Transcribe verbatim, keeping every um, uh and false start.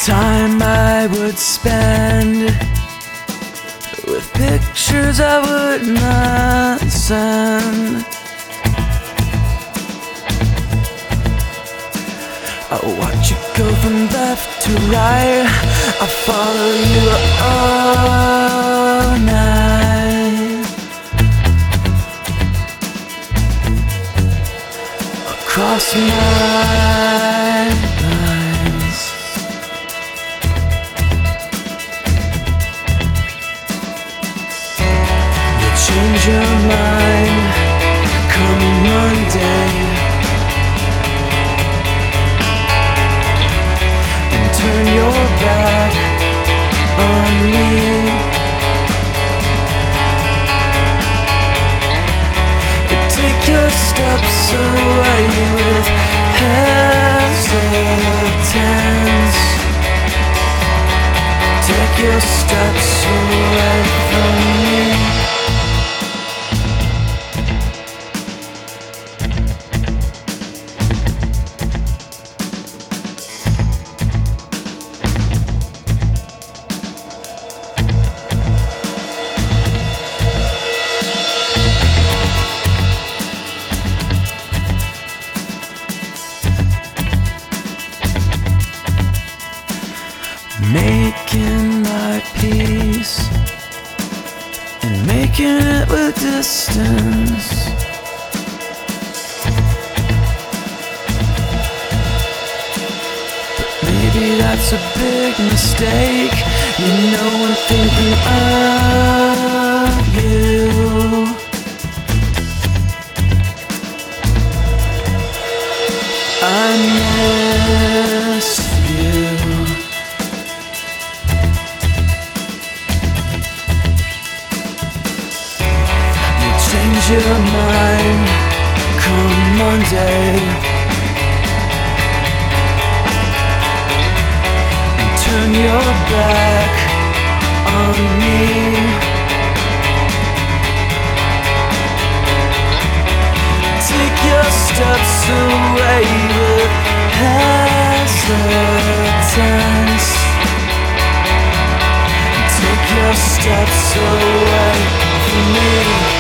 Time I would spend with pictures I would not send. I watch you go from left to right. I follow you all night across my lines. You change your mind come Monday, turn your back on me. You take your steps away with hesitance. Take your steps away from me. Making my peace and making it with distance. But maybe that's a big mistake. You know I'm thinking of you. I miss you. Change your mind come Monday, and turn your back on me. Take your steps away with hesitance. Take your steps away from me.